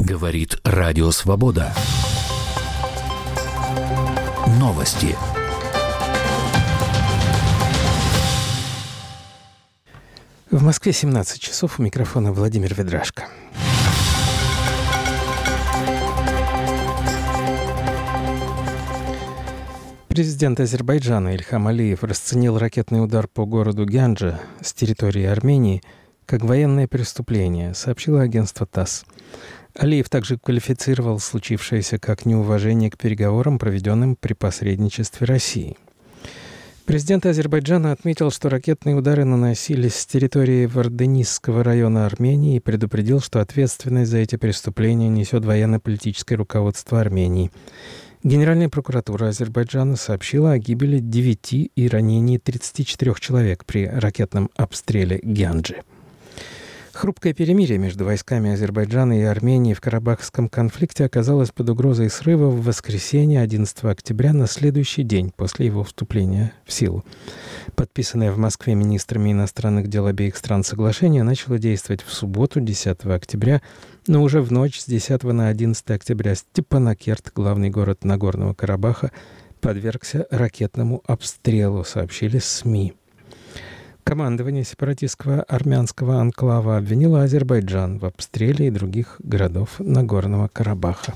Говорит Радио Свобода. Новости. В Москве 17 часов. У микрофона Владимир Ведрашко. Президент Азербайджана Ильхам Алиев расценил ракетный удар по городу Гянджа с территории Армении как военное преступление, сообщило агентство ТАСС. Алиев также квалифицировал случившееся как неуважение к переговорам, проведенным при посредничестве России. Президент Азербайджана отметил, что ракетные удары наносились с территории Варденисского района Армении и предупредил, что ответственность за эти преступления несет военно-политическое руководство Армении. Генеральная прокуратура Азербайджана сообщила о гибели 9 и ранении 34 человек при ракетном обстреле Гянджи. Хрупкое перемирие между войсками Азербайджана и Армении в Карабахском конфликте оказалось под угрозой срыва в воскресенье 11 октября на следующий день после его вступления в силу. Подписанное в Москве министрами иностранных дел обеих стран соглашение начало действовать в субботу, 10 октября, но уже в ночь с 10 на 11 октября Степанакерт, главный город Нагорного Карабаха, подвергся ракетному обстрелу, сообщили СМИ. Командование сепаратистского армянского анклава обвинило Азербайджан в обстреле и других городов Нагорного Карабаха.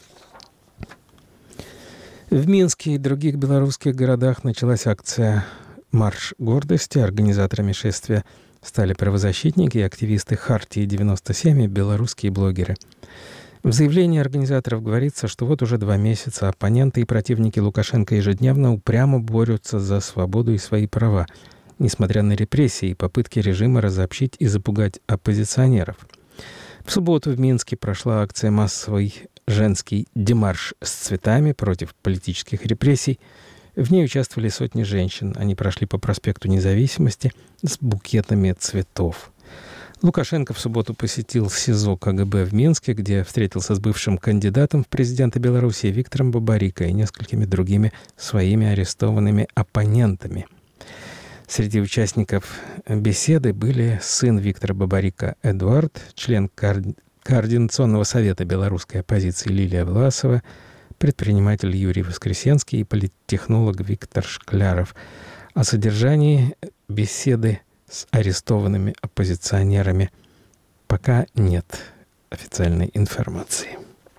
В Минске и других белорусских городах началась акция «Марш гордости». Организаторами шествия стали правозащитники и активисты Хартии-97 и белорусские блогеры. В заявлении организаторов говорится, что вот уже 2 месяца оппоненты и противники Лукашенко ежедневно упрямо борются за свободу и свои права, несмотря на репрессии и попытки режима разобщить и запугать оппозиционеров. В субботу в Минске прошла акция «Массовый женский демарш с цветами против политических репрессий». В ней участвовали сотни женщин. Они прошли по проспекту Независимости с букетами цветов. Лукашенко в субботу посетил СИЗО КГБ в Минске, где встретился с бывшим кандидатом в президенты Беларуси Виктором Бабарико и несколькими другими своими арестованными оппонентами. Среди участников беседы были сын Виктора Бабарико Эдуард, член Координационного совета белорусской оппозиции Лилия Власова, предприниматель Юрий Воскресенский и политтехнолог Виктор Шкляров. О содержании беседы с арестованными оппозиционерами пока нет официальной информации.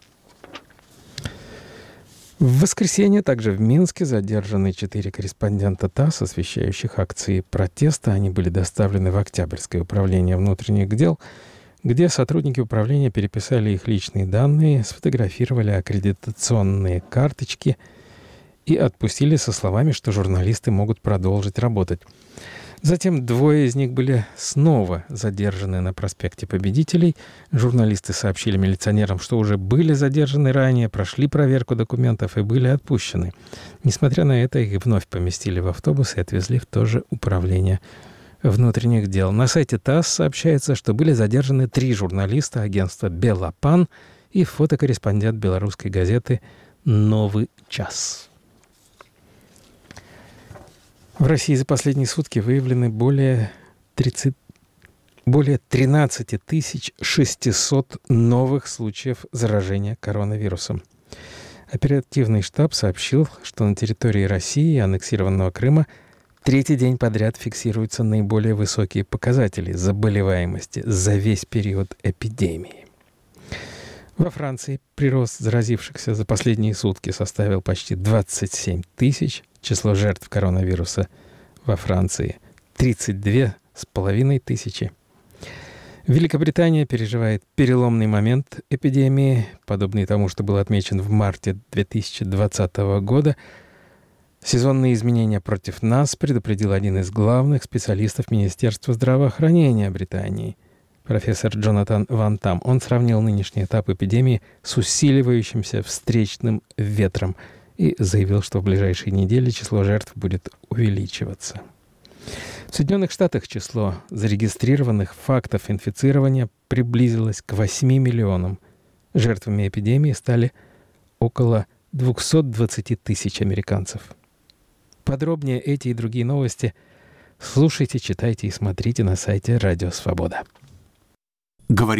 В воскресенье также в Минске задержаны 4 корреспондента ТАСС, освещающих акции протеста. Они были доставлены в Октябрьское управление внутренних дел, где сотрудники управления переписали их личные данные, сфотографировали аккредитационные карточки и отпустили со словами, что журналисты могут продолжить работать. Затем 2 из них были снова задержаны на проспекте Победителей. Журналисты сообщили милиционерам, что уже были задержаны ранее, прошли проверку документов и были отпущены. Несмотря на это, их вновь поместили в автобус и отвезли в то же управление внутренних дел. На сайте ТАСС сообщается, что были задержаны 3 журналиста агентства «Белопан» и фотокорреспондент белорусской газеты «Новый час». В России за последние сутки выявлены более 13 600 новых случаев заражения коронавирусом. Оперативный штаб сообщил, что на территории России и аннексированного Крыма 3-й день подряд фиксируются наиболее высокие показатели заболеваемости за весь период эпидемии. Во Франции прирост заразившихся за последние сутки составил почти 27 тысяч. Число жертв коронавируса во Франции — 32,5 тысячи. Великобритания переживает переломный момент эпидемии, подобный тому, что был отмечен в марте 2020 года. Сезонные изменения против нас предупредил один из главных специалистов Министерства здравоохранения Британии, профессор Джонатан Ван Там. Он сравнил нынешний этап эпидемии с усиливающимся встречным ветром и заявил, что в ближайшие недели число жертв будет увеличиваться. В Соединенных Штатах число зарегистрированных фактов инфицирования приблизилось к 8 миллионам. Жертвами эпидемии стали около 220 тысяч американцев. Подробнее эти и другие новости слушайте, читайте и смотрите на сайте Радио Свобода.